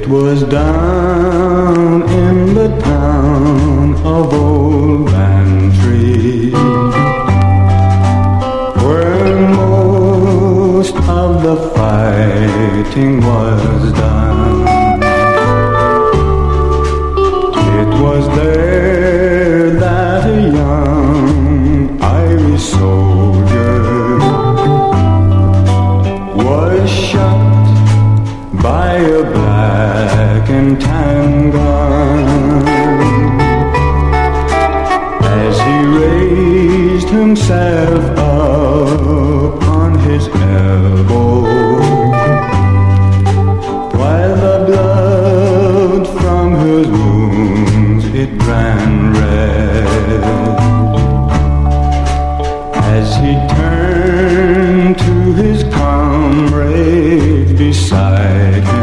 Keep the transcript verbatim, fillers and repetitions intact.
It was down in the town of Old Bantry, where most of the fighting was done. It was there that a young Irish soldier was shot by a black and tan gun. As he raised himself up on his elbow, while the blood from his wounds it ran red, as he turned to his comrade beside him,